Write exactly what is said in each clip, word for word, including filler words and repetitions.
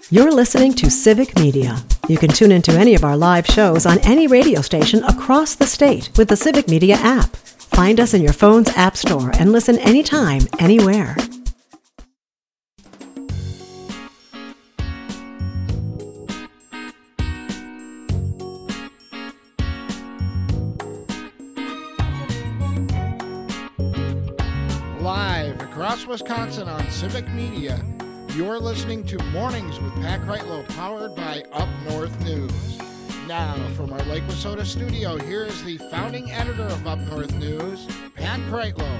You're listening to Civic Media. You can tune into any of our live shows on any radio station across the state with the Civic Media app. Find us in your phone's app store and listen anytime, anywhere. Live across Wisconsin on Civic Media, you're listening to Mornings with Pat Kreitlow, powered by Up North News. Now, from our Lake Wissota studio, here is the founding editor of Up North News, Pat Kreitlow.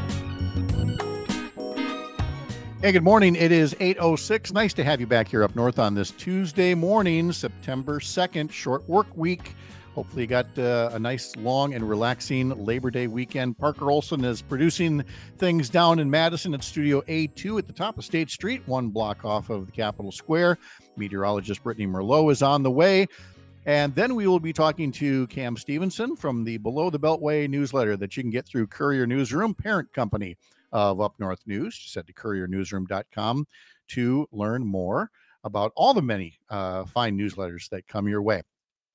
Hey, good morning. It is eight oh six. Nice to have you back here up north on this Tuesday morning, September second, short work week. Hopefully you got uh, a nice, long, and relaxing Labor Day weekend. Parker Olson is producing things down in Madison at Studio A two at the top of State Street, one block off of the Capitol Square. Meteorologist Brittany Merlot is on the way. And then we will be talking to Cam Stevenson from the Below the Beltway newsletter that you can get through Courier Newsroom, parent company of Up North News. Just head to courier newsroom dot com to learn more about all the many uh, fine newsletters that come your way.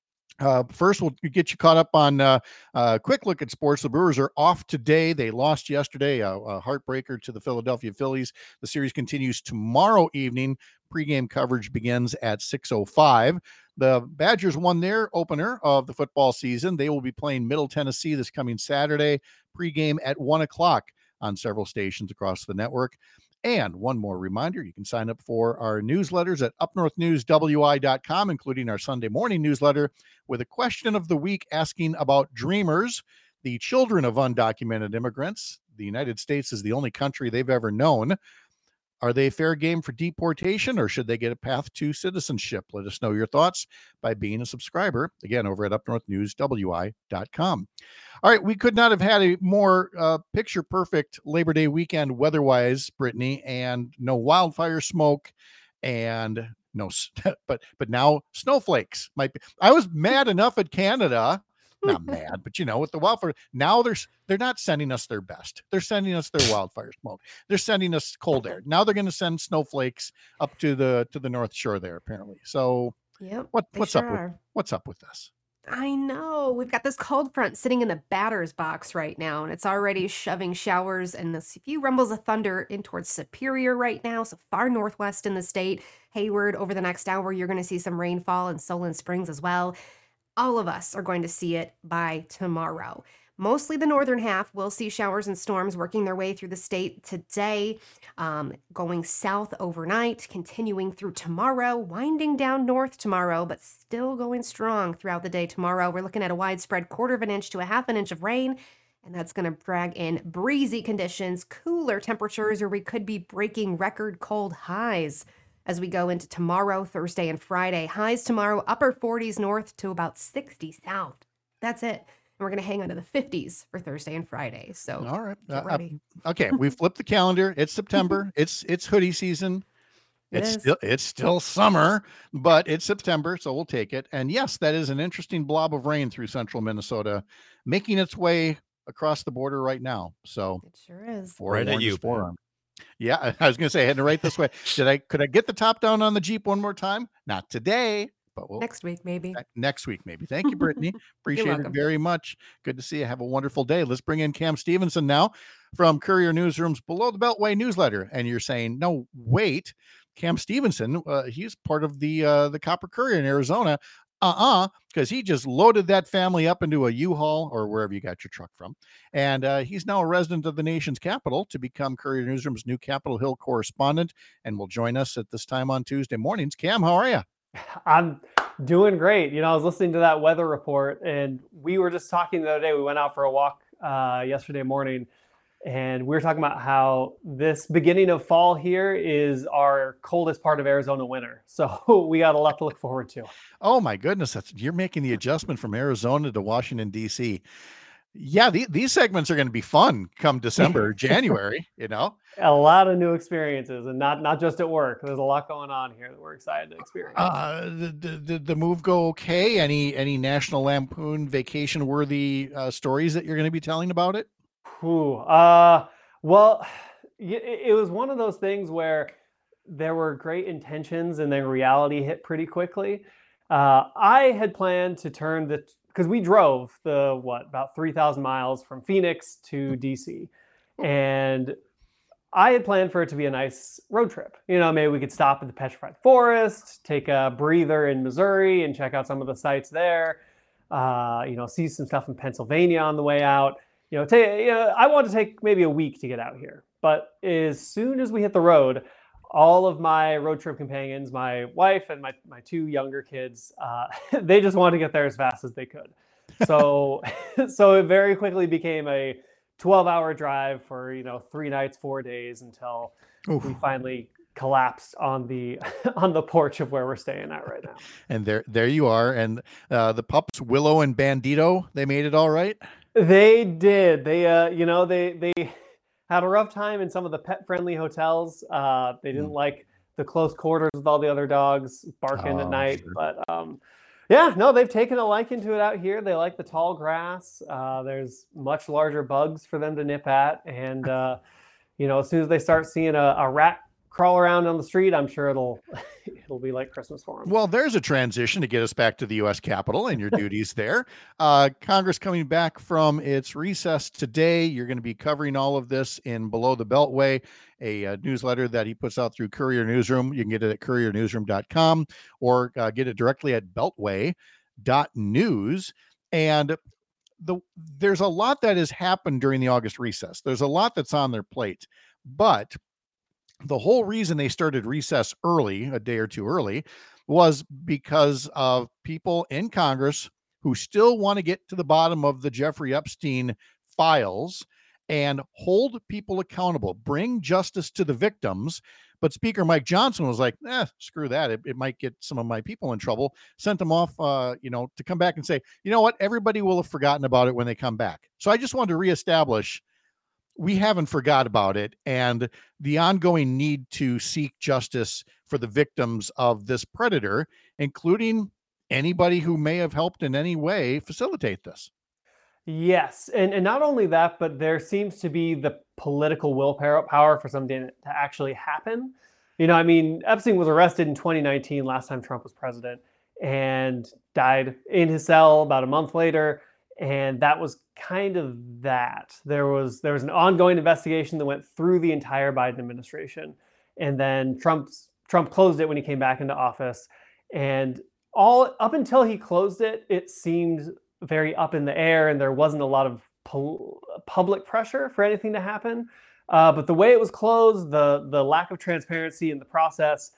Uh, first, we'll get you caught up on uh, a quick look at sports. The Brewers are off today. They lost yesterday, a, a heartbreaker to the Philadelphia Phillies. The series continues tomorrow evening. Pre-game coverage begins at six oh five. The Badgers won their opener of the football season. They will be playing Middle Tennessee this coming Saturday. Pre-game at one o'clock on several stations across the network. And one more reminder, you can sign up for our newsletters at up north news w i dot com, including our Sunday morning newsletter with a question of the week asking about Dreamers, the children of undocumented immigrants. The United States is the only country they've ever known. Are they fair game for deportation, or should they get a path to citizenship? Let us know your thoughts by being a subscriber, again, over at up north news w i dot com. All right, we could not have had a more uh, picture-perfect Labor Day weekend weather-wise, Brittany, and no wildfire smoke, and no, but but now snowflakes might be. I was mad enough at Canada. Not mad, but you know, with the wildfire, now they're they're not sending us their best. They're sending us their wildfire smoke. They're sending us cold air. Now they're going to send snowflakes up to the to the North Shore there, apparently. So, yep, what what's sure up with are. what's up with this? I know. We've got this cold front sitting in the batter's box right now, and it's already shoving showers and a few rumbles of thunder in towards Superior right now, so far northwest in the state. Hayward, over the next hour, you're going to see some rainfall in Solon Springs as well. All of us are going to see it by tomorrow. Mostly the northern half will see showers and storms working their way through the state today, um, going south overnight, continuing through tomorrow, winding down north tomorrow, but still going strong throughout the day tomorrow. We're looking at a widespread quarter of an inch to a half an inch of rain, and that's going to drag in breezy conditions, cooler temperatures, or we could be breaking record cold highs as we go into tomorrow, Thursday, and Friday. Highs tomorrow, upper forties north to about sixty south. That's it. And we're going to hang on to the fifties for Thursday and Friday. So, all right. get Uh, ready. uh, okay, we flipped the calendar. It's September. it's it's hoodie season. It It's is. still it's still summer, but it's September, so we'll take it. And yes, that is an interesting blob of rain through central Minnesota, making its way across the border right now. So It sure is. Right at you, forearm. Yeah, I was going to say heading right this way. Did I could I get the top down on the Jeep one more time? Not today, but we'll Next week, maybe. ne- next week maybe. Thank you, Brittany. Appreciate it welcome. very much. Good to see you. Have a wonderful day. Let's bring in Cam Stevenson now from Courier Newsroom's Below the Beltway newsletter. And you're saying, no, wait, Cam Stevenson, uh, he's part of the uh, the Copper Courier in Arizona. Uh-uh, because he just loaded that family up into a U-Haul or wherever you got your truck from. And uh, he's now a resident of the nation's capital to become Courier Newsroom's new Capitol Hill correspondent and will join us at this time on Tuesday mornings. Cam, how are you? I'm doing great. You know, I was listening to that weather report, and we were just talking the other day. We went out for a walk uh, yesterday morning, and we were talking about how this beginning of fall here is our coldest part of Arizona winter. So we got a lot to look forward to. Oh my goodness, that's you're making the adjustment from Arizona to Washington, D C. Yeah, the, these segments are going to be fun come December, January, you know. A lot of new experiences, and not not just at work. There's a lot going on here that we're excited to experience. Uh, the, the, the move go okay? Any any National Lampoon vacation worthy uh, stories that you're going to be telling about it? Whew. Uh, well, it, it was one of those things where there were great intentions and then reality hit pretty quickly. Uh, I had planned to turn the, because we drove the, what, about three thousand miles from Phoenix to D C. And I had planned for it to be a nice road trip. You know, maybe we could stop at the Petrified Forest, take a breather in Missouri and check out some of the sites there. Uh, you know, see some stuff in Pennsylvania on the way out. You know, take, you know, I wanted to take maybe a week to get out here. But as soon as we hit the road, all of my road trip companions, my wife and my, my two younger kids, uh, they just wanted to get there as fast as they could. So, so it very quickly became a twelve hour drive for, you know, three nights, four days until Oof. we finally collapsed on the on the porch of where we're staying at right now. And there there you are. And uh, the pups, Willow and Bandito, they made it all right? They did. They, uh, you know, they they had a rough time in some of the pet-friendly hotels. Uh, they didn't mm. like the close quarters with all the other dogs barking oh, at night. Sure. But um, yeah, no, they've taken a liking to it out here. They like the tall grass. Uh, there's much larger bugs for them to nip at. And, uh, you know, as soon as they start seeing a, a rat crawl around on the street, I'm sure it'll it'll be like Christmas for them. Well, there's a transition to get us back to the U S Capitol and your duties there. Uh, Congress coming back from its recess today. You're going to be covering all of this in Below the Beltway, a, a newsletter that he puts out through Courier Newsroom. You can get it at courier newsroom dot com or uh, get it directly at beltway dot news. And the there's a lot that has happened during the August recess. There's a lot that's on their plate, but the whole reason they started recess early, a day or two early, was because of people in Congress who still want to get to the bottom of the Jeffrey Epstein files and hold people accountable, bring justice to the victims. But Speaker Mike Johnson was like, eh, screw that. It, it might get some of my people in trouble. Sent them off, uh, you know, to come back and say, you know what? Everybody will have forgotten about it when they come back. So I just wanted to reestablish we haven't forgot about it, and the ongoing need to seek justice for the victims of this predator, including anybody who may have helped in any way facilitate this. Yes, and, and not only that, but there seems to be the political willpower for something to actually happen. You know, I mean, Epstein was arrested in twenty nineteen, last time Trump was president, and died in his cell about a month later. And that was kind of that. There was there was an ongoing investigation that went through the entire Biden administration. And then Trump's Trump closed it when he came back into office. And all up until he closed it, it seemed very up in the air and there wasn't a lot of pol- public pressure for anything to happen. Uh, but the way it was closed, the the lack of transparency in the process,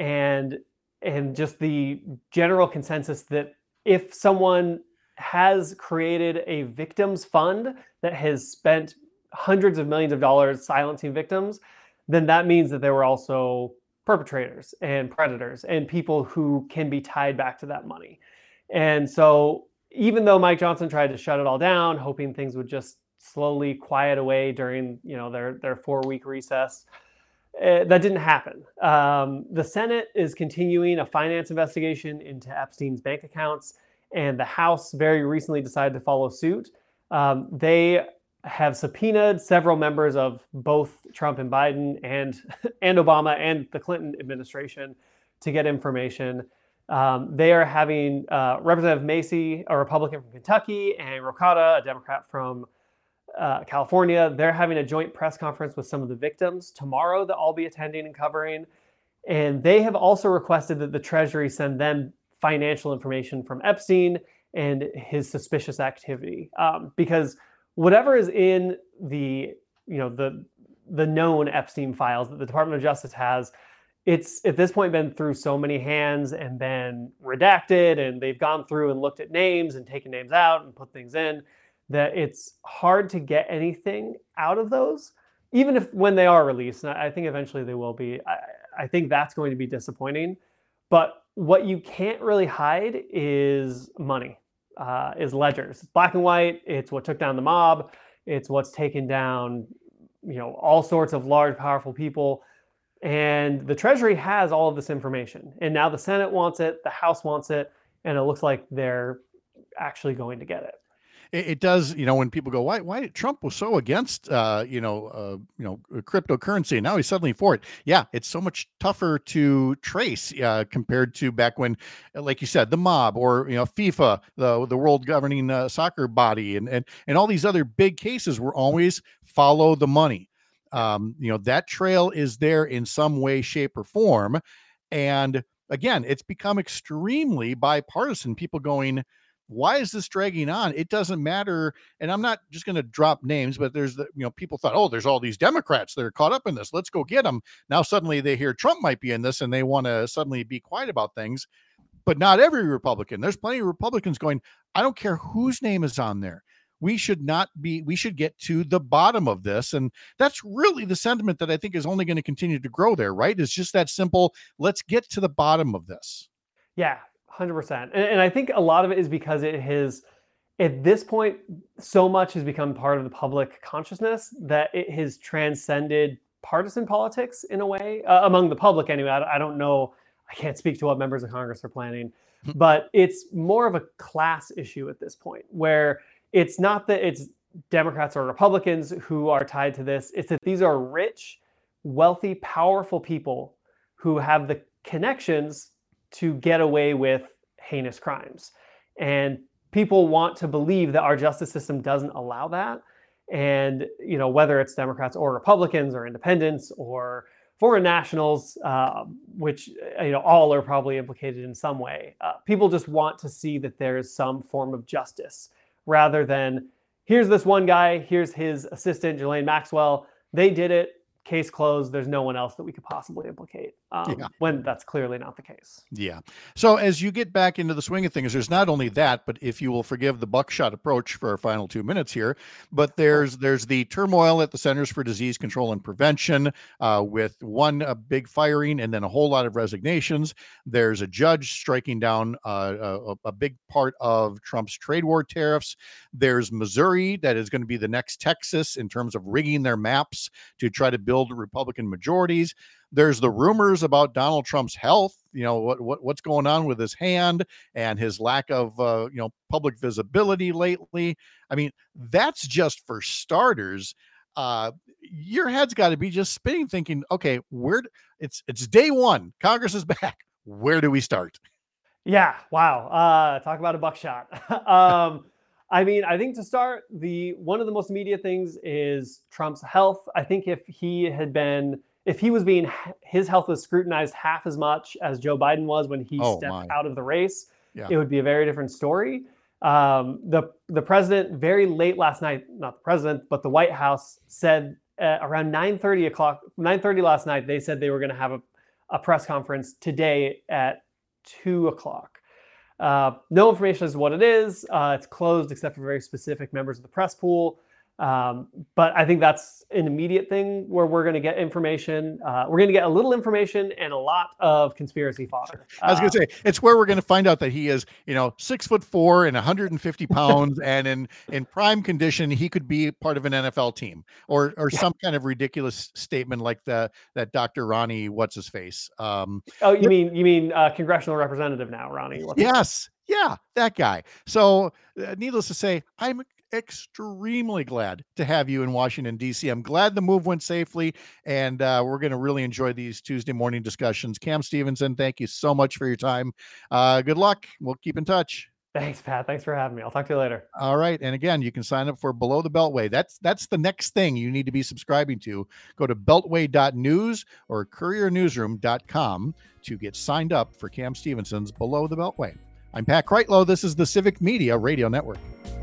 and and just the general consensus that if someone has created a victims fund that has spent hundreds of millions of dollars silencing victims, then that means that there were also perpetrators and predators and people who can be tied back to that money. And so even though Mike Johnson tried to shut it all down, hoping things would just slowly quiet away during, you know, their, their four week recess, uh, that didn't happen. Um, the Senate is continuing a finance investigation into Epstein's bank accounts, and the House very recently decided to follow suit. Um, they have subpoenaed several members of both Trump and Biden and, and Obama and the Clinton administration to get information. Um, they are having uh, Representative Macy, a Republican from Kentucky, and Rocada, a Democrat from uh, California. They're having a joint press conference with some of the victims tomorrow that I'll be attending and covering. And they have also requested that the Treasury send them financial information from Epstein and his suspicious activity, um, because whatever is in the, you know, the the known Epstein files that the Department of Justice has, it's at this point been through so many hands and been redacted, and they've gone through and looked at names and taken names out and put things in, that it's hard to get anything out of those, even if when they are released. And I think eventually they will be. I, I think that's going to be disappointing. But what you can't really hide is money, uh, is ledgers. It's black and white. It's what took down the mob. It's what's taken down, you know, all sorts of large, powerful people. And the Treasury has all of this information. And now the Senate wants it, the House wants it, and it looks like they're actually going to get it. It, it does, you know, when people go, why, why Trump was so against, uh, you know, uh, you know, cryptocurrency, and now he's suddenly for it. Yeah, it's so much tougher to trace uh, compared to back when, like you said, the mob, or you know, FIFA, the the world governing uh, soccer body, and and and all these other big cases were always follow the money. Um, you know, that trail is there in some way, shape, or form, and again, it's become extremely bipartisan. People going, why is this dragging on? It doesn't matter. And I'm not just going to drop names, but there's the, you know, people thought, oh, there's all these Democrats that are caught up in this. Let's go get them. Now suddenly they hear Trump might be in this and they want to suddenly be quiet about things. But not every Republican. There's plenty of Republicans going, I don't care whose name is on there. We should not be, we should get to the bottom of this. And that's really the sentiment that I think is only going to continue to grow there, right? It's just that simple. Let's get to the bottom of this. Yeah. one hundred percent. And, and I think a lot of it is because it has, at this point, so much has become part of the public consciousness that it has transcended partisan politics in a way, uh, among the public anyway. I, I don't know, I can't speak to what members of Congress are planning, but it's more of a class issue at this point, where it's not that it's Democrats or Republicans who are tied to this. It's that these are rich, wealthy, powerful people who have the connections to get away with heinous crimes. And people want to believe that our justice system doesn't allow that. And, you know, whether it's Democrats or Republicans or independents or foreign nationals, uh, which, you know, all are probably implicated in some way, uh, people just want to see that there is some form of justice, rather than here's this one guy, here's his assistant, Ghislaine Maxwell, they did it, case closed, there's no one else that we could possibly implicate, um, yeah. when that's clearly not the case. Yeah. So as you get back into the swing of things, there's not only that, but if you will forgive the buckshot approach for our final two minutes here, but there's there's the turmoil at the Centers for Disease Control and Prevention, uh, with one a big firing and then a whole lot of resignations. There's a judge striking down uh, a, a big part of Trump's trade war tariffs. There's Missouri, that is going to be the next Texas in terms of rigging their maps to try to build Republican majorities. There's the rumors about Donald Trump's health, you know, what, what what's going on with his hand and his lack of, uh, you know, public visibility lately. I mean, that's just for starters. Uh, your head's got to be just spinning, thinking, okay, where it's it's day one. Congress is back. Where do we start? Yeah. Wow. Uh, talk about a buckshot. um, I mean, I think to start, the one of the most immediate things is Trump's health. I think if he had been, if he was being, his health was scrutinized half as much as Joe Biden was when he oh, stepped my. out of the race, yeah. it would be a very different story. Um, the the president very late last night, not the president, but the White House said uh, around nine thirty o'clock, nine thirty last night, they said they were going to have a, a press conference today at two o'clock. Uh, no information as to what it is. Uh, it's closed except for very specific members of the press pool. Um, but I think that's an immediate thing where we're going to get information. Uh, we're going to get a little information and a lot of conspiracy fodder. Uh, I was going to say, it's where we're going to find out that he is, you know, six foot four and one hundred fifty pounds, and in, in prime condition, he could be part of an N F L team, or or yeah. some kind of ridiculous statement like the that Doctor Ronnie, what's his face? Um, oh, you mean you mean uh, congressional representative now, Ronnie? What's yes, yeah, that guy. So, uh, needless to say, I'm extremely glad to have you in Washington, D C. I'm glad the move went safely, and uh, we're going to really enjoy these Tuesday morning discussions. Cam Stevenson, thank you so much for your time. Uh, good luck. We'll keep in touch. Thanks, Pat. Thanks for having me. I'll talk to you later. All right. And again, you can sign up for Below the Beltway. That's that's the next thing you need to be subscribing to. Go to beltway dot news or courier newsroom dot com to get signed up for Cam Stevenson's Below the Beltway. I'm Pat Kreitlow. This is the Civic Media Radio Network.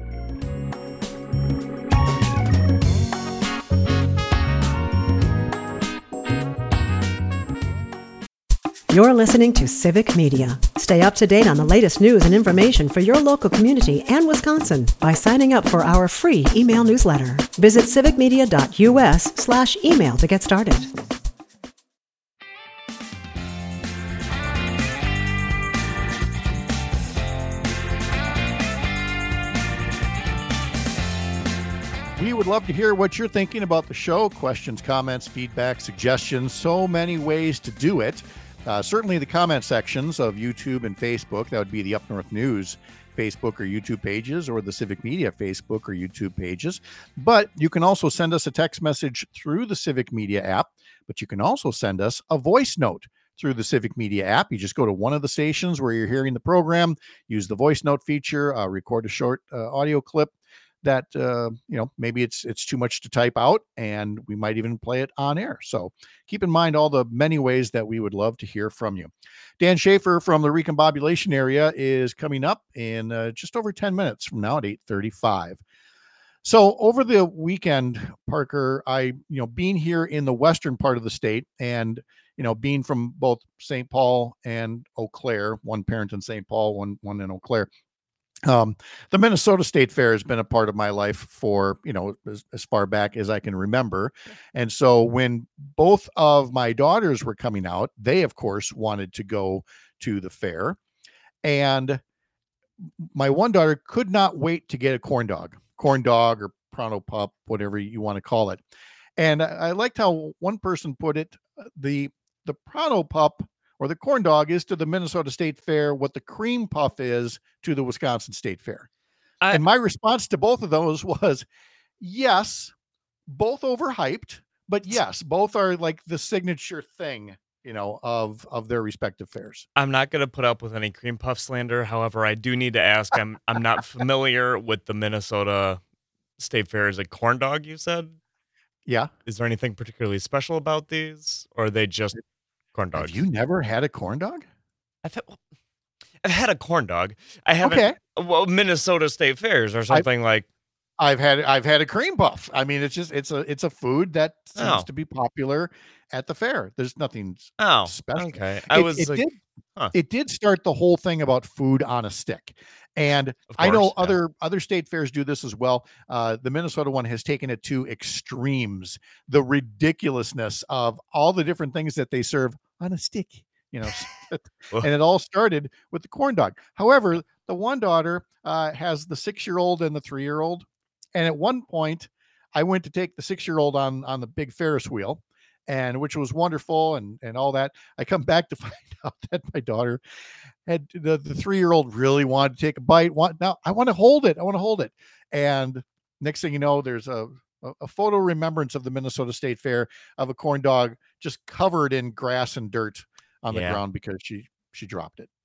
You're listening to Civic Media. Stay up to date on the latest news and information for your local community and Wisconsin by signing up for our free email newsletter. Visit civicmedia dot U S slash email to get started. We would love to hear what you're thinking about the show. Questions, comments, feedback, suggestions, so many ways to do it. Uh, certainly the comment sections of YouTube and Facebook, that would be the Up North News Facebook or YouTube pages, or the Civic Media Facebook or YouTube pages. But you can also send us a text message through the Civic Media app, but you can also send us a voice note through the Civic Media app. You just go to one of the stations where you're hearing the program, use the voice note feature, uh, record a short uh, audio clip that, uh, you know, maybe it's it's too much to type out, and we might even play it on air. So keep in mind all the many ways that we would love to hear from you. Dan Schaefer from the Recombobulation area is coming up in uh, just over ten minutes from now at eight thirty-five. So over the weekend, Parker, I, you know, being here in the western part of the state, and, you know, being from both Saint Paul and Eau Claire, one parent in Saint Paul, one one in Eau Claire, um, the Minnesota State Fair has been a part of my life for, you know, as, as far back as I can remember. And so when both of my daughters were coming out, they, of course, wanted to go to the fair. And my one daughter could not wait to get a corn dog, corn dog or Pronto Pup, whatever you want to call it. And I, I liked how one person put it, the, the Pronto Pup or the corn dog is to the Minnesota State Fair what the cream puff is to the Wisconsin State Fair. I, and my response to both of those was, yes, both overhyped, but yes, both are like the signature thing, you know, of, of their respective fairs. I'm not going to put up with any cream puff slander. However, I do need to ask, I'm, I'm not familiar with the Minnesota State Fair. Is a corn dog, you said? Yeah. Is there anything particularly special about these, or are they just corn dogs? Have you never had a corn dog? I've had, I've had a corn dog. I haven't. Okay. Well, Minnesota State Fairs or something I've, like. I've had I've had a cream puff. I mean, it's just it's a it's a food that seems oh. to be popular at the fair. There's nothing oh, special. Okay. I it, was it like, did huh. it did start the whole thing about food on a stick. And course, I know yeah. other other state fairs do this as well. Uh, the Minnesota one has taken it to extremes. The ridiculousness of all the different things that they serve on a stick, you know, and it all started with the corn dog. However, the one daughter uh, has the six-year-old and the three-year-old. And at one point, I went to take the six-year-old on, on the big Ferris wheel, and which was wonderful and, and all that. I come back to find out that my daughter had the, the three-year-old really wanted to take a bite. Want, now I want to hold it. I want to hold it. And next thing you know, there's a, a, a photo remembrance of the Minnesota State Fair of a corn dog just covered in grass and dirt on the yeah. ground because she, she dropped it.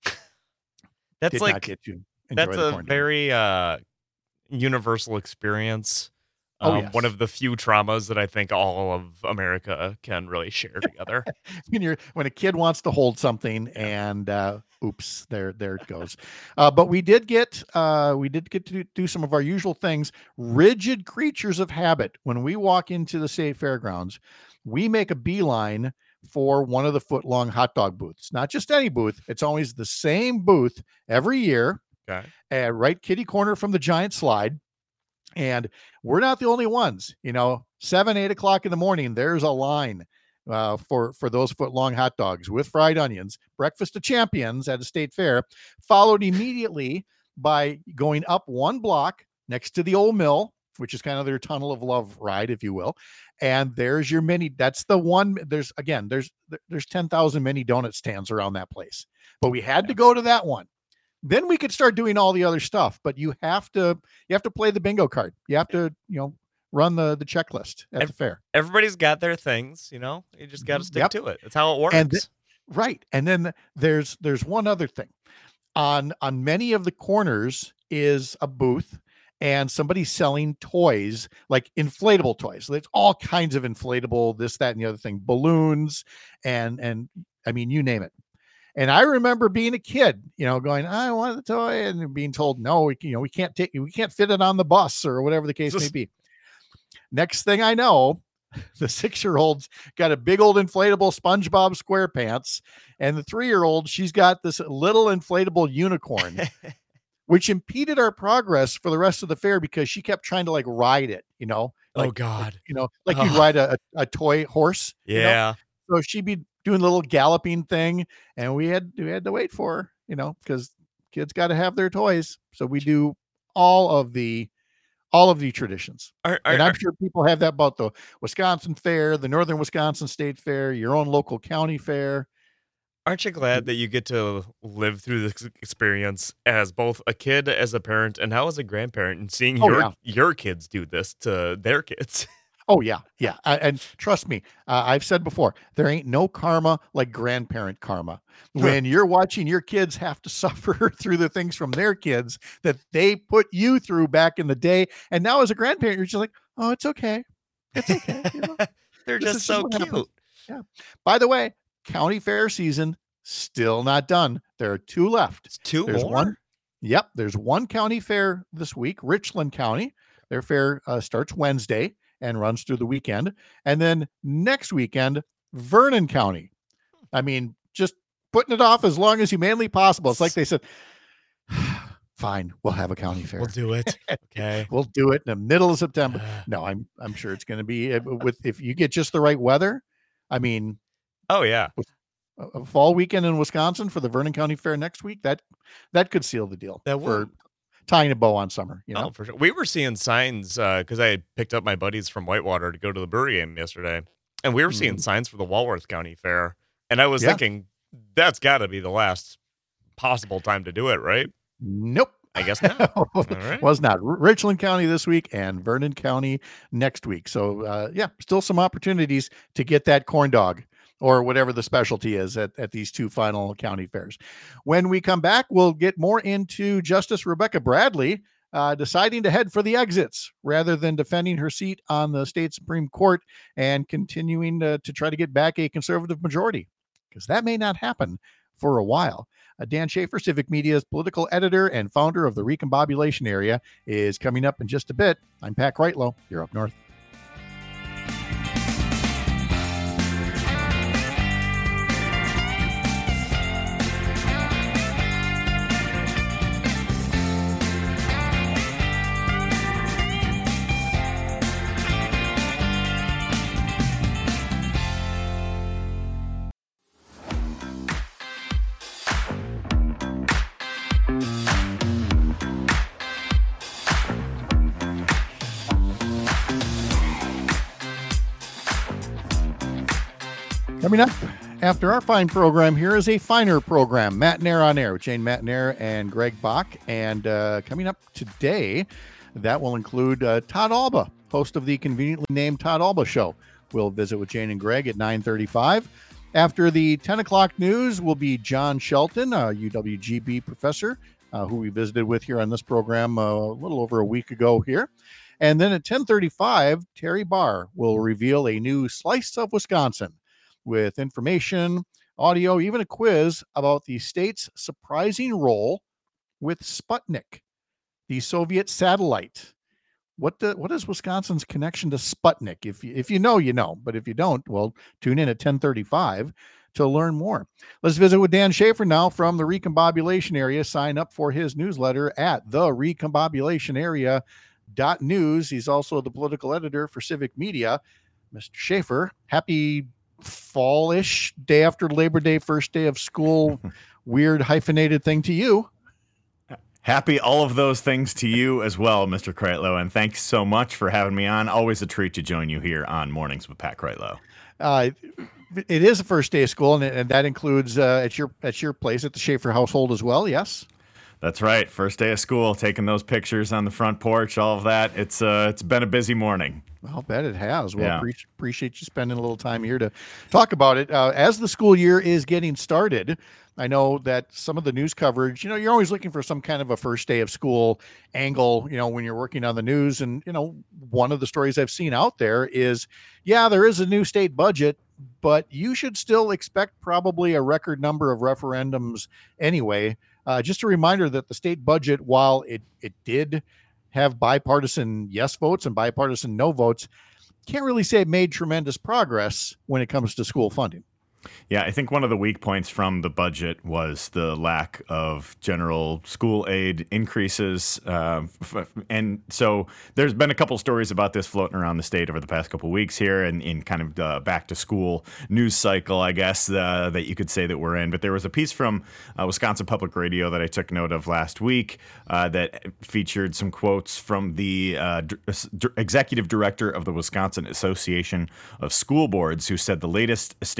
That's Did like, not get to that's the a corn dog. very uh, universal experience. Oh, um, yes. One of the few traumas that I think all of America can really share together. when you're when a kid wants to hold something and uh, oops, there there it goes. Uh, but we did get uh, we did get to do some of our usual things. Rigid creatures of habit. When we walk into the state fairgrounds, we make a beeline for one of the foot long hot dog booths. Not just any booth. It's always the same booth every year. Okay. Uh, right kitty corner from the giant slide. And we're not the only ones, you know, seven, eight o'clock in the morning, there's a line uh, for, for those foot long hot dogs with fried onions, breakfast of champions at a state fair, followed immediately by going up one block next to the old mill, which is kind of their tunnel of love ride, if you will. And there's your mini, that's the one, there's again, there's, there's ten thousand mini donut stands around that place, but we had to go to that one. Then we could start doing all the other stuff, but you have to, you have to play the bingo card. You have to, you know, run the, the checklist at the fair. Everybody's got their things, you know, you just got to stick Yep. to it. That's how it works. And th- right. And then there's, there's one other thing on, on many of the corners is a booth and somebody's selling toys, like inflatable toys. There's all kinds of inflatable, this, that, and the other thing, balloons. And, and I mean, you name it. And I remember being a kid, you know, going, I want the toy, and being told, no, we, you know, we can't take, we can't fit it on the bus or whatever the case may be. Next thing I know, the six-year-old's got a big old inflatable SpongeBob SquarePants, and the three-year-old, she's got this little inflatable unicorn, which impeded our progress for the rest of the fair because she kept trying to like ride it, you know. Like, oh God, like, you know, like oh. you ride a, a toy horse. Yeah. You know? So she'd be doing a little galloping thing, and we had we had to wait for her, you know, because kids got to have their toys. So we do all of the all of the traditions. Are, are, and I'm are, sure people have that about the Wisconsin Fair, the Northern Wisconsin State Fair, your own local county fair. Aren't you glad that you get to live through this experience as both a kid, as a parent, and now as a grandparent, and seeing Oh, your yeah. your kids do this to their kids? Oh, yeah. Yeah. Uh, and trust me, uh, I've said before, there ain't no karma like grandparent karma. When you're watching your kids have to suffer through the things from their kids that they put you through back in the day. And now as a grandparent, you're just like, oh, it's okay. It's okay. You know, They're this just is so what happens. cute. Yeah. By the way, county fair season still not done. There are two left. It's two There's more? one. Yep. There's one county fair this week, Richland County. Their fair uh, starts Wednesday and runs through the weekend. And then next weekend, Vernon County. I mean, just putting it off as long as humanly possible. It's like they said, fine, we'll have a county fair. We'll do it. Okay. We'll do it in the middle of September. No, I'm I'm sure it's going to be uh, with if you get just the right weather. I mean, Oh, yeah. a, a fall weekend in Wisconsin for the Vernon County Fair next week, that that could seal the deal That for would. tying a bow on summer. You know, Oh, for sure. We were seeing signs because I had picked up my buddies from Whitewater to go to the brewery game yesterday, and we were seeing Mhm. signs for the Walworth County Fair. And I was Yeah. thinking, that's got to be the last possible time to do it, right? nope. I guess not. All right. Was not R- Richland County this week and Vernon County next week. So uh, yeah, still some opportunities to get that corn dog or whatever the specialty is at, at these two final county fairs. When we come back, we'll get more into Justice Rebecca Bradley uh, deciding to head for the exits rather than defending her seat on the state Supreme Court and continuing to, to try to get back a conservative majority, because that may not happen for a while. Uh, Dan Schaefer, Civic Media's political editor and founder of the Recombobulation Area, is coming up in just a bit. I'm Pat Kreitlow. You're up north. Coming up after our fine program here is a finer program, Matt Nair on Air with Jane Matt Nair and Greg Bach. And uh, coming up today, that will include uh, Todd Alba, host of the conveniently named Todd Alba Show. We'll visit with Jane and Greg at nine thirty-five. After the ten o'clock news will be John Shelton, a U W G B professor, uh, who we visited with here on this program uh, a little over a week ago here. And then at ten thirty-five, Terry Barr will reveal a new Slice of Wisconsin with information, audio, even a quiz about the state's surprising role with Sputnik, the Soviet satellite. What the, what is Wisconsin's connection to Sputnik? If you, if you know, you know. But if you don't, well, tune in at ten thirty-five to learn more. Let's visit with Dan Schaefer now from the Recombobulation Area. Sign up for his newsletter at the recombobulation area dot news. He's also the political editor for Civic Media. Mister Schaefer, happy fallish day after Labor Day, first day of school, weird hyphenated thing to you. Happy all of those things to you as well, Mister Kreitlow, and thanks so much for having me on. Always a treat to join you here on Mornings with Pat Kreitlow. Uh, it is the first day of school, and, and that includes uh, at your at your place at the Schaefer household as well. Yes, that's right. First day of school, taking those pictures on the front porch, all of that. It's uh, it's been a busy morning. I'll bet it has. Well, Yeah. pre- appreciate you spending a little time here to talk about it. Uh, as the school year is getting started, I know that some of the news coverage, you know, you're always looking for some kind of a first day of school angle, you know, when you're working on the news. And, you know, one of the stories I've seen out there is, yeah, there is a new state budget, but you should still expect probably a record number of referendums anyway. Uh, just a reminder that the state budget, while it it did have bipartisan yes votes and bipartisan no votes, can't really say it made tremendous progress when it comes to school funding. Yeah, I think one of the weak points from the budget was the lack of general school aid increases. Uh, f- and so there's been a couple stories about this floating around the state over the past couple of weeks here and in kind of the back to school news cycle, I guess, uh, that you could say that we're in. But there was a piece from uh, Wisconsin Public Radio that I took note of last week uh, that featured some quotes from the uh, d- d- executive director of the Wisconsin Association of School Boards, who said the latest state budget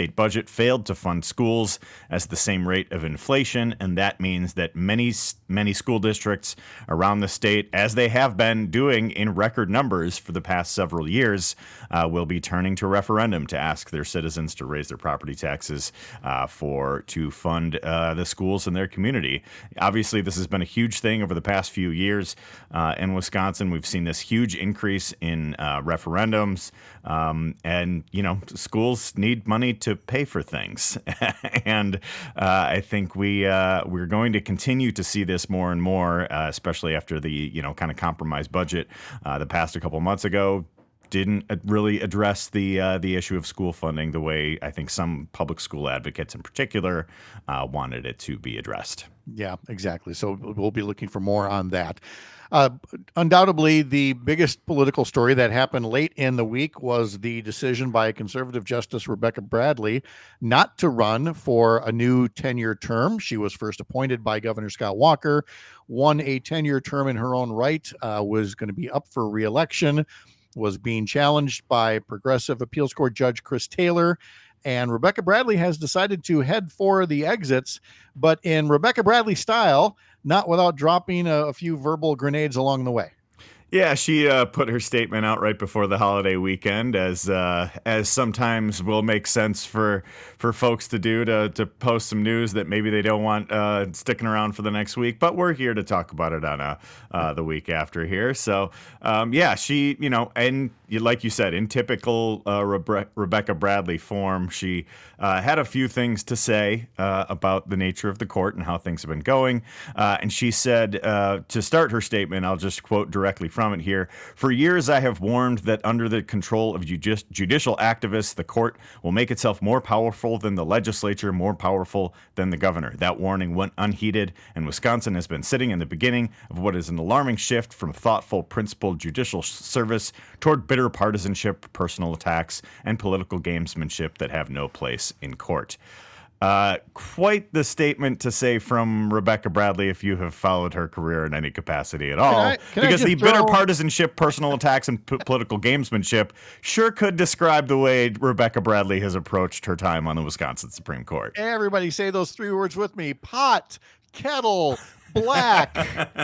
failed to fund schools as the same rate of inflation, and that means that many, many school districts around the state, as they have been doing in record numbers for the past several years, uh, will be turning to a referendum to ask their citizens to raise their property taxes uh, for to fund uh, the schools in their community. Obviously, this has been a huge thing over the past few years uh, in Wisconsin. We've seen this huge increase in uh, referendums, um, and you know, schools need money to pay for things, and uh, I think we uh, we're going to continue to see this more and more, uh, especially after the you know kind of compromised budget uh, that passed a couple months ago. Didn't really address the uh, the issue of school funding the way I think some public school advocates in particular uh, wanted it to be addressed. Yeah, exactly. So we'll be looking for more on that. Uh, undoubtedly, the biggest political story that happened late in the week was the decision by conservative Justice Rebecca Bradley not to run for a new ten-year term. She was first appointed by Governor Scott Walker, won a ten-year term in her own right, uh, was going to be up for re-election, was being challenged by Progressive Appeals Court Judge Chris Taylor. And Rebecca Bradley has decided to head for the exits, but in Rebecca Bradley style, not without dropping a, a few verbal grenades along the way. Yeah, she uh, put her statement out right before the holiday weekend, as uh, as sometimes will make sense for for folks to do to to post some news that maybe they don't want uh, sticking around for the next week. But we're here to talk about it on a, uh, the week after here. So um, yeah, she you know, and like you said, in typical uh, Rebe- Rebecca Bradley form, she uh, had a few things to say uh, about the nature of the court and how things have been going. Uh, and she said uh, to start her statement, I'll just quote directly from From it here. For years, I have warned that under the control of judici- judicial activists, the court will make itself more powerful than the legislature, more powerful than the governor. That warning went unheeded, and Wisconsin has been sitting in the beginning of what is an alarming shift from thoughtful, principled judicial service toward bitter partisanship, personal attacks, and political gamesmanship that have no place in court. Uh, quite the statement to say from Rebecca Bradley if you have followed her career in any capacity at all. Can I, can because the throw... bitter partisanship, personal attacks, and p- political gamesmanship sure could describe the way Rebecca Bradley has approached her time on the Wisconsin Supreme Court. Everybody say those three words with me. Pot, kettle, black.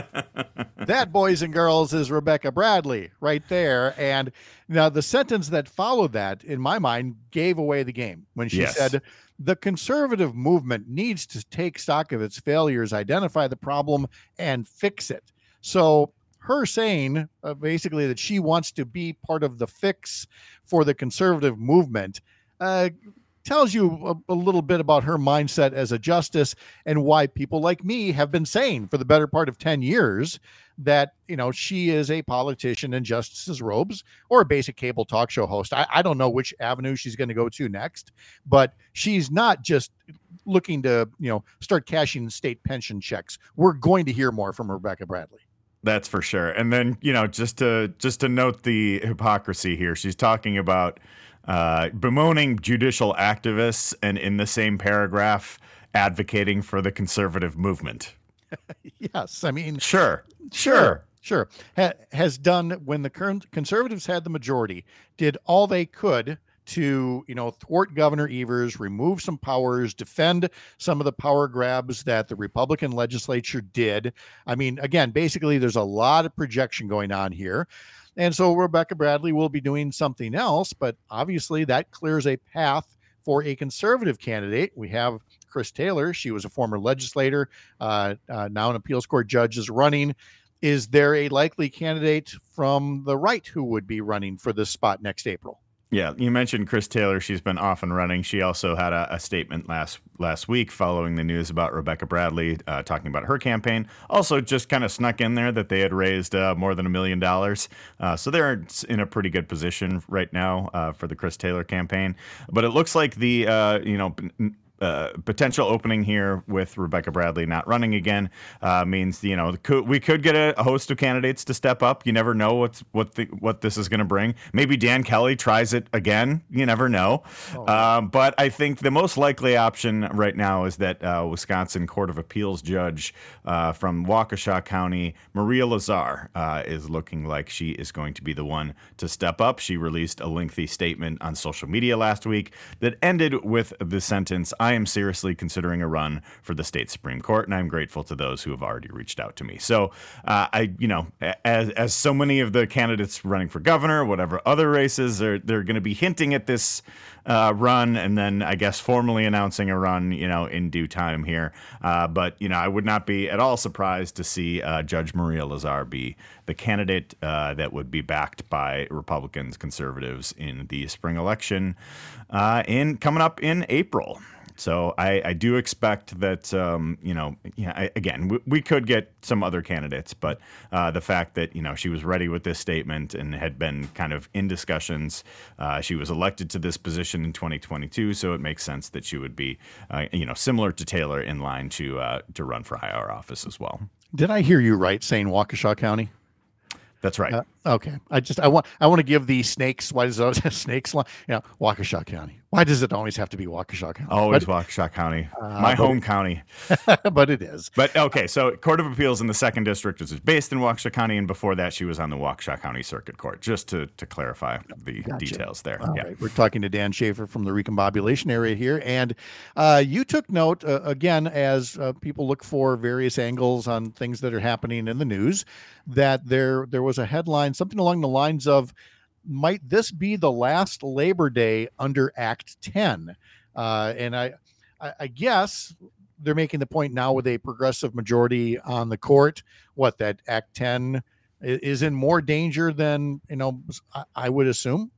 That, boys and girls, is Rebecca Bradley right there. And now the sentence that followed that, in my mind, gave away the game when she Yes. said, the conservative movement needs to take stock of its failures, identify the problem, and fix it. So her saying uh, basically that she wants to be part of the fix for the conservative movement uh, tells you a, a little bit about her mindset as a justice and why people like me have been saying for the better part of ten years that, you know, she is a politician in justice's robes or a basic cable talk show host. I, I don't know which avenue she's going to go to next, but she's not just looking to, you know, start cashing state pension checks. We're going to hear more from Rebecca Bradley. That's for sure. And then, you know, just to just to note the hypocrisy here, she's talking about uh, bemoaning judicial activists and in the same paragraph advocating for the conservative movement. Yes, I mean, Sure. Sure, sure. Ha- has done when the current conservatives had the majority, did all they could to, you know, thwart Governor Evers, remove some powers, defend some of the power grabs that the Republican legislature did. I mean, again, basically, there's a lot of projection going on here. And so Rebecca Bradley will be doing something else, but obviously that clears a path for a conservative candidate. We have Chris Taylor. She was a former legislator, uh, uh, now an appeals court judge, is running. Is there a likely candidate from the right who would be running for this spot next April? Yeah, you mentioned Chris Taylor. She's been off and running. She also had a, a statement last last week following the news about Rebecca Bradley uh, talking about her campaign. Also just kind of snuck in there that they had raised uh, more than a million dollars. Uh, so they're in a pretty good position right now uh, for the Chris Taylor campaign. But it looks like the, uh, you know, uh, potential opening here with Rebecca Bradley not running again uh, means, you know, could, we could get a, a host of candidates to step up. You never know what's what the, what this is going to bring. Maybe Dan Kelly tries it again. You never know. Oh, wow. um, but I think the most likely option right now is that uh, Wisconsin Court of Appeals judge uh, from Waukesha County, Maria Lazar, uh, is looking like she is going to be the one to step up. She released a lengthy statement on social media last week that ended with the sentence, "I am seriously considering a run for the state Supreme Court, and I'm grateful to those who have already reached out to me." So uh, I, you know, as as so many of the candidates running for governor, whatever other races, are they're going to be hinting at this uh, run, and then I guess formally announcing a run, you know, in due time here. Uh, but you know, I would not be at all surprised to see uh, Judge Maria Lazar be the candidate uh, that would be backed by Republicans, conservatives in the spring election uh, in coming up in April. So I, I do expect that, um, you know, yeah, I, again, we, we could get some other candidates, but uh, the fact that, you know, she was ready with this statement and had been kind of in discussions, uh, she was elected to this position in twenty twenty-two, so it makes sense that she would be, uh, you know, similar to Taylor, in line to uh, to run for higher office as well. Did I hear you right saying Waukesha County? That's right. Uh, okay. I just I want I want to give the snakes. Why does it always have snakes? You know, Waukesha County. Why does it always have to be Waukesha County? Always but, Waukesha County, uh, my home it, county. But it is. But okay, so Court of Appeals in the second district is based in Waukesha County, and before that, she was on the Waukesha County Circuit Court. Just to to clarify the gotcha. details there. All yeah. right. We're talking to Dan Schaefer from the recombobulation area here, and uh, you took note uh, again as uh, people look for various angles on things that are happening in the news, that there there was a headline, something along the lines of, might this be the last Labor Day under Act ten? Uh, and I, I, I guess they're making the point now with a progressive majority on the court, what, that Act ten is in more danger than, you know, I, I would assume.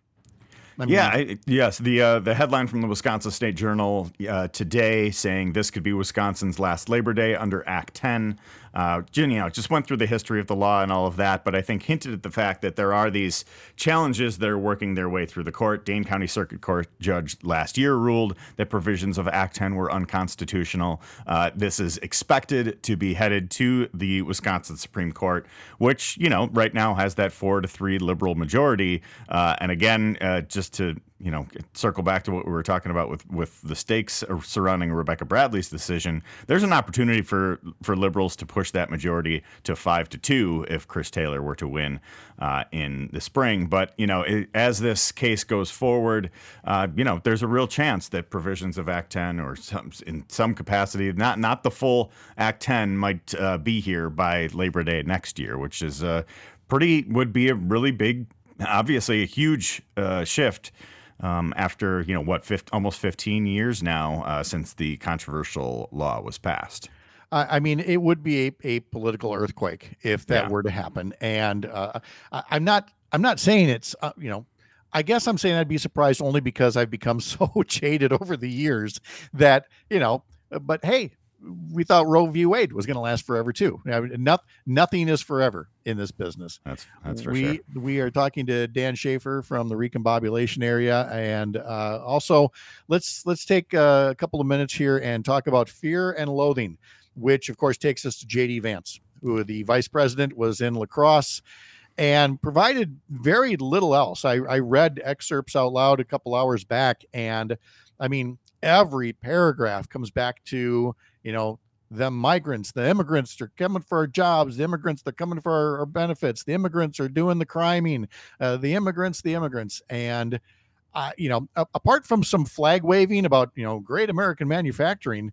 I mean, yeah, I, yes. The uh, the headline from the Wisconsin State Journal uh, today saying this could be Wisconsin's last Labor Day under Act ten. Uh, you know, just went through the history of the law and all of that, but I think hinted at the fact that there are these challenges that are working their way through the court. Dane County Circuit Court judge last year ruled that provisions of Act ten were unconstitutional. Uh, this is expected to be headed to the Wisconsin Supreme Court, which, you know, right now has that four to three liberal majority. Uh, and again, uh, just to you know, circle back to what we were talking about with, with the stakes surrounding Rebecca Bradley's decision, there's an opportunity for, for liberals to push that majority to five to two if Chris Taylor were to win uh, in the spring. But, you know, it, as this case goes forward, uh, you know, there's a real chance that provisions of Act ten or some, in some capacity, not not the full Act ten, might uh, be here by Labor Day next year, which is uh, pretty, would be a really big, obviously a huge uh, shift. Um, after, you know, what, fifty, almost fifteen years now uh, since the controversial law was passed. I mean, it would be a, a political earthquake if that yeah. were to happen. And uh, I, I'm not I'm not saying it's, uh, you know, I guess I'm saying I'd be surprised only because I've become so jaded over the years that, you know, but hey, we thought Roe v. Wade was going to last forever too. I mean, not, nothing is forever in this business. That's that's for we, sure. We are talking to Dan Schaefer from the recombobulation area, and uh, also let's let's take a couple of minutes here and talk about Fear and Loathing, which of course takes us to J D Vance, who the vice president was in La Crosse and provided very little else. I, I read excerpts out loud a couple hours back, and I mean, every paragraph comes back to, you know, the migrants, the immigrants are coming for our jobs. The immigrants, they're coming for our, our benefits. The immigrants are doing the criming. Uh, the immigrants, the immigrants. And, uh, you know, a- apart from some flag waving about, you know, great American manufacturing,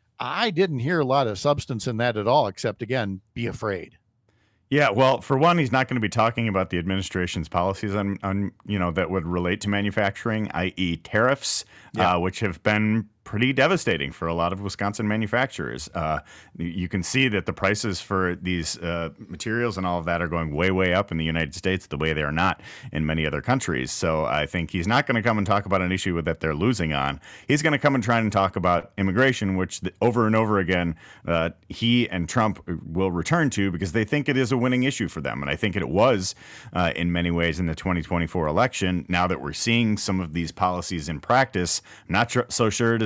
I didn't hear a lot of substance in that at all, except, again, be afraid. Yeah, well, for one, he's not going to be talking about the administration's policies on, on you know, that would relate to manufacturing, that is tariffs, yeah. uh, which have been pretty devastating for a lot of Wisconsin manufacturers. Uh, you can see that the prices for these uh, materials and all of that are going way, way up in the United States the way they are not in many other countries. So I think he's not going to come and talk about an issue that they're losing on. He's going to come and try and talk about immigration, which the, over and over again, uh, he and Trump will return to because they think it is a winning issue for them. And I think it was uh, in many ways in the twenty twenty-four election. Now that we're seeing some of these policies in practice, I'm not tr- so sure it is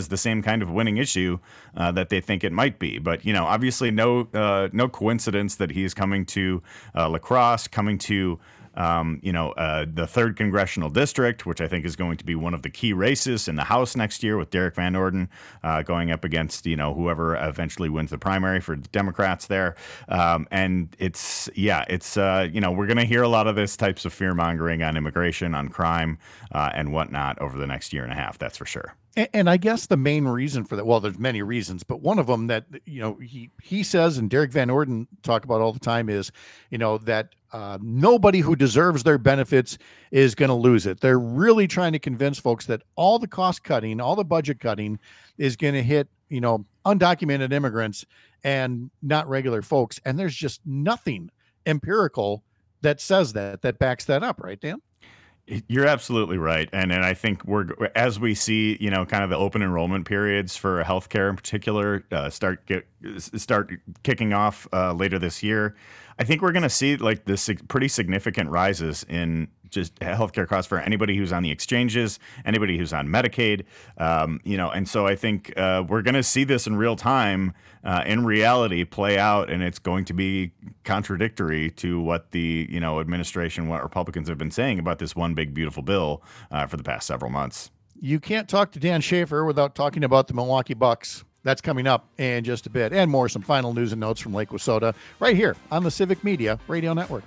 the same kind of winning issue uh, that they think it might be. But, you know, obviously no uh, no coincidence that he's coming to uh, La Crosse, coming to Um, you know, uh, the third congressional district, which I think is going to be one of the key races in the House next year, with Derek Van Orden uh, going up against, you know, whoever eventually wins the primary for the Democrats there. Um, and it's, yeah, it's, uh, you know, we're going to hear a lot of this types of fear mongering on immigration, on crime, uh, and whatnot over the next year and a half. That's for sure. And, and I guess the main reason for that, well, there's many reasons, but one of them that, you know, he, he says, and Derek Van Orden talk about all the time is, you know, that uh, nobody who deserves their benefits is going to lose it. They're really trying to convince folks that all the cost cutting, all the budget cutting is going to hit, you know, undocumented immigrants and not regular folks. And there's just nothing empirical that says that, that backs that up. Right, Dan? You're absolutely right. And and I think we're, as we see, you know, kind of the open enrollment periods for healthcare in particular uh, start get start kicking off uh, later this year, I think we're going to see like this pretty significant rises in just healthcare costs for anybody who's on the exchanges, anybody who's on Medicaid, um, you know, and so I think uh, we're going to see this in real time, uh, in reality, play out, and it's going to be contradictory to what the you know administration, what Republicans have been saying about this one big beautiful bill uh, for the past several months. You can't talk to Dan Schaefer without talking about the Milwaukee Bucks. That's coming up in just a bit, and more. Some final news and notes from Lake Wissota right here on the Civic Media Radio Network.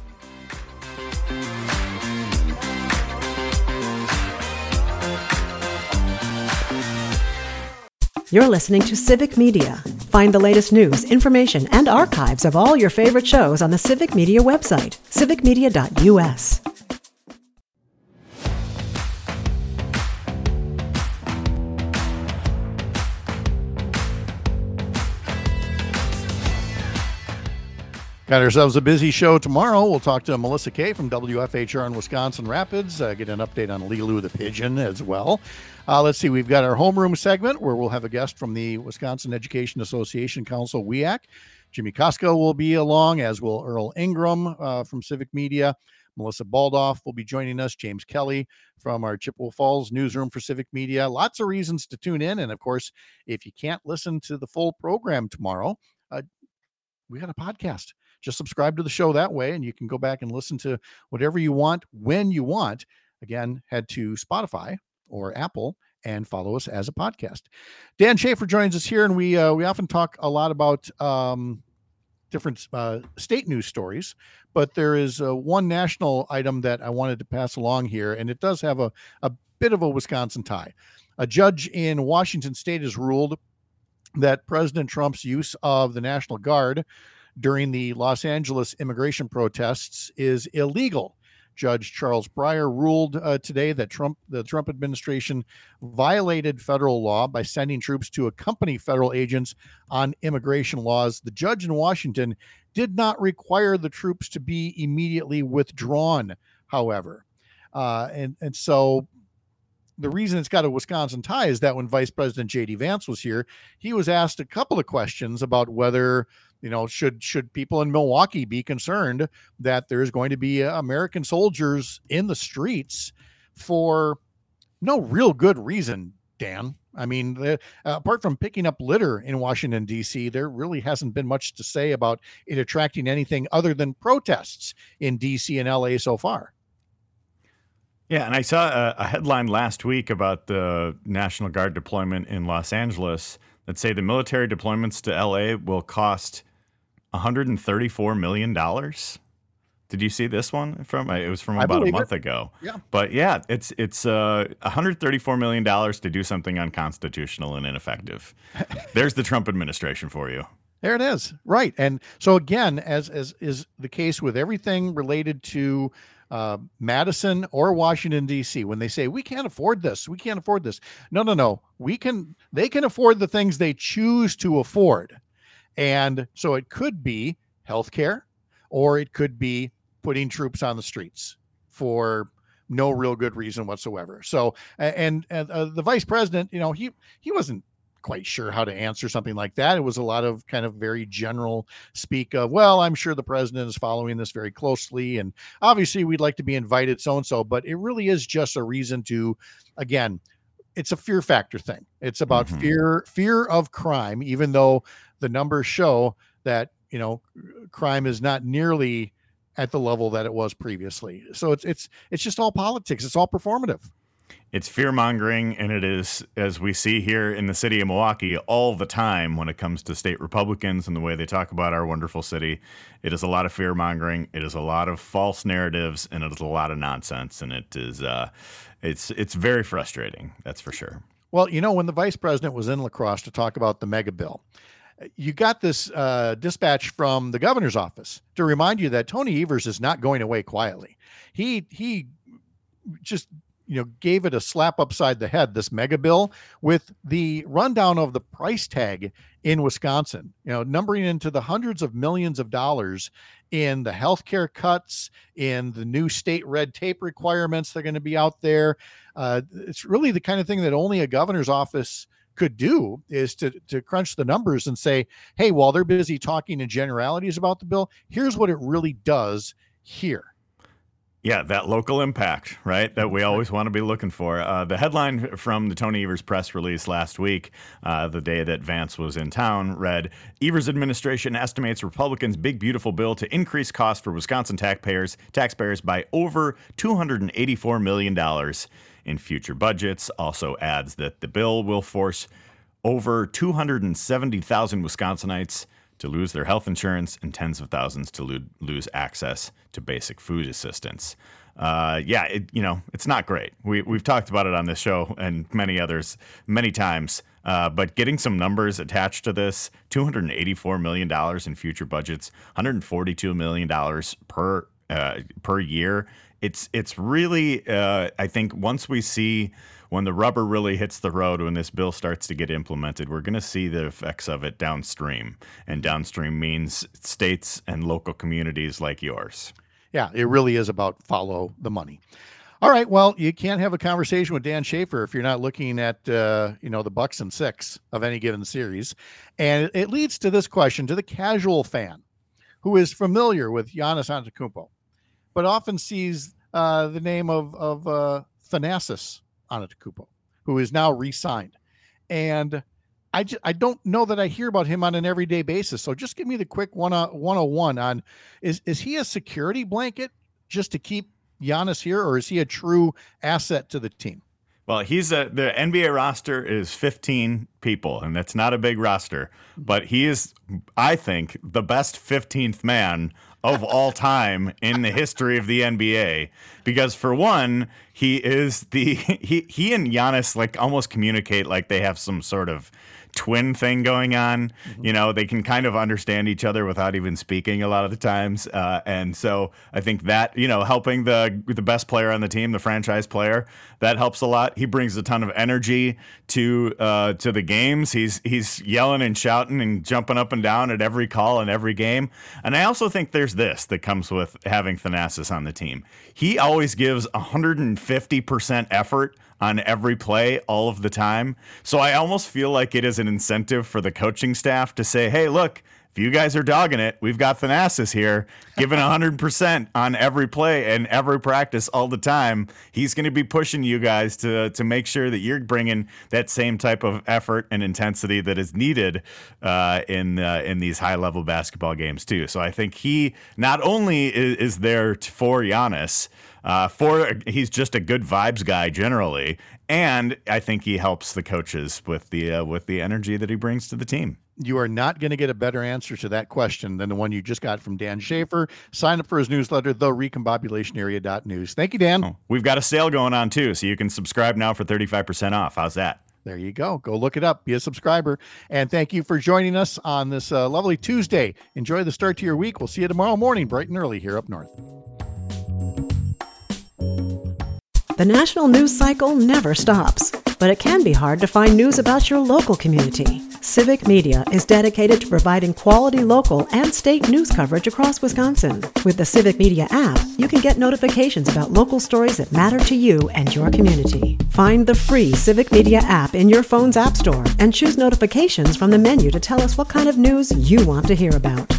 You're listening to Civic Media. Find the latest news, information, and archives of all your favorite shows on the Civic Media website, civic media dot u s. Got ourselves a busy show tomorrow. We'll talk to Melissa Kay from W F H R in Wisconsin Rapids, uh, get an update on Lilu the pigeon as well. Uh, let's see, we've got our homeroom segment where we'll have a guest from the Wisconsin Education Association Council, W E A C. Jimmy Costco will be along, as will Earl Ingram uh, from Civic Media. Melissa Baldoff will be joining us. James Kelly from our Chippewa Falls newsroom for Civic Media. Lots of reasons to tune in. And of course, if you can't listen to the full program tomorrow, uh, we got a podcast. Just subscribe to the show that way, and you can go back and listen to whatever you want, when you want. Again, head to Spotify or Apple and follow us as a podcast. Dan Schaefer joins us here, and we uh, we often talk a lot about um, different uh, state news stories, but there is uh, one national item that I wanted to pass along here, and it does have a, a bit of a Wisconsin tie. A judge in Washington State has ruled that President Trump's use of the National Guard during the Los Angeles immigration protests is illegal. Judge Charles Breyer ruled uh, today that Trump, the Trump administration violated federal law by sending troops to accompany federal agents on immigration laws. The judge in Washington did not require the troops to be immediately withdrawn, however. Uh, and, and so the reason it's got a Wisconsin tie is that when Vice President J D Vance was here, he was asked a couple of questions about whether, you know, should should people in Milwaukee be concerned that there's going to be uh, American soldiers in the streets for no real good reason, Dan. I mean, the, uh, apart from picking up litter in Washington, D C, there really hasn't been much to say about it attracting anything other than protests in D C and L A so far. Yeah, and I saw a, a headline last week about the National Guard deployment in Los Angeles that say the military deployments to L A will cost one hundred thirty-four million dollars. Did you see this one? From it was from about a month it. ago. Yeah. But yeah, it's it's uh, one hundred thirty-four million dollars to do something unconstitutional and ineffective. There's the Trump administration for you. There it is. Right. And so again, as as is the case with everything related to uh, Madison or Washington, D C, when they say we can't afford this, we can't afford this. No, no, no. We can. They can afford the things they choose to afford. And so it could be healthcare, or it could be putting troops on the streets for no real good reason whatsoever. So, and, and uh, the vice president, you know, he, he wasn't quite sure how to answer something like that. It was a lot of kind of very general speak of, well, I'm sure the president is following this very closely, and obviously we'd like to be invited, so-and-so, but it really is just a reason to, again, it's a fear factor thing. It's about Mhm. fear, fear of crime, even though the numbers show that, you know, crime is not nearly at the level that it was previously. So it's, it's, it's just all politics. It's all performative. It's fear mongering, and it is, as we see here in the city of Milwaukee all the time when it comes to state Republicans and the way they talk about our wonderful city. It is a lot of fear mongering. It is a lot of false narratives, and it is a lot of nonsense. And it is, uh, it's, it's very frustrating. That's for sure. Well, you know, when the vice president was in La Crosse to talk about the mega bill, you got this uh, dispatch from the governor's office to remind you that Tony Evers is not going away quietly. He, he just, you know, gave it a slap upside the head, this mega bill, with the rundown of the price tag in Wisconsin, you know, numbering into the hundreds of millions of dollars in the healthcare cuts, in the new state red tape requirements that are going to be out there. Uh, it's really the kind of thing that only a governor's office could do, is to, to crunch the numbers and say, hey, while they're busy talking in generalities about the bill, here's what it really does here. Yeah, that local impact, right, that we always want to be looking for. Uh, the headline from the Tony Evers press release last week, uh, the day that Vance was in town, read, Evers administration estimates Republicans' big, beautiful bill to increase costs for Wisconsin taxpayers, taxpayers by over two hundred eighty-four million dollars in future budgets. Also adds that the bill will force over two hundred seventy thousand Wisconsinites to lose their health insurance and tens of thousands to lo- lose access to basic food assistance. Uh, yeah, it, you know, it's not great. We, we've talked about it on this show and many others many times, uh, but getting some numbers attached to this, two hundred eighty-four million dollars in future budgets, one hundred forty-two million dollars per uh, per year. It's, it's really, uh, I think once we see when the rubber really hits the road, when this bill starts to get implemented, we're going to see the effects of it downstream. And downstream means states and local communities like yours. Yeah, it really is about follow the money. All right, well, you can't have a conversation with Dan Schaefer if you're not looking at, uh, you know, the Bucks and six of any given series. And it, it leads to this question to the casual fan who is familiar with Giannis Antetokounmpo, but often sees uh, the name of, of uh, Thanasis Antetokounmpo, who is now re-signed. And I, just, I don't know that I hear about him on an everyday basis. So just give me the quick one oh one on, is, is he a security blanket just to keep Giannis here, or is he a true asset to the team? Well, he's a, the N B A roster is fifteen people, and that's not a big roster, but he is, I think, the best fifteenth man of all time in the history of the N B A, because for one, he is the, he, he and Giannis like almost communicate like they have some sort of twin thing going on. Mm-hmm. You know, they can kind of understand each other without even speaking a lot of the times. Uh, and so I think that, you know, helping the the best player on the team, the franchise player, that helps a lot. He brings a ton of energy to uh, to the games. He's he's yelling and shouting and jumping up and down at every call and every game. And I also think there's this that comes with having Thanasis on the team. He always gives one hundred fifty percent effort on every play all of the time. So I almost feel like it is an incentive for the coaching staff to say, hey, look, if you guys are dogging it, we've got Thanasis here, giving one hundred percent on every play and every practice all the time. He's going to be pushing you guys to to make sure that you're bringing that same type of effort and intensity that is needed uh, in uh, in these high-level basketball games too. So I think he not only is, is there t- for Giannis, uh, for he's just a good vibes guy generally, and I think he helps the coaches with the uh, with the energy that he brings to the team. You are not going to get a better answer to that question than the one you just got from Dan Schaefer. Sign up for his newsletter, the recombobulation area dot news. Thank you, Dan. Oh, we've got a sale going on, too, so you can subscribe now for thirty-five percent off. How's that? There you go. Go look it up. Be a subscriber. And thank you for joining us on this uh, lovely Tuesday. Enjoy the start to your week. We'll see you tomorrow morning, bright and early here up north. The national news cycle never stops, but it can be hard to find news about your local community. Civic Media is dedicated to providing quality local and state news coverage across Wisconsin. With the Civic Media app, you can get notifications about local stories that matter to you and your community. Find the free Civic Media app in your phone's app store and choose notifications from the menu to tell us what kind of news you want to hear about.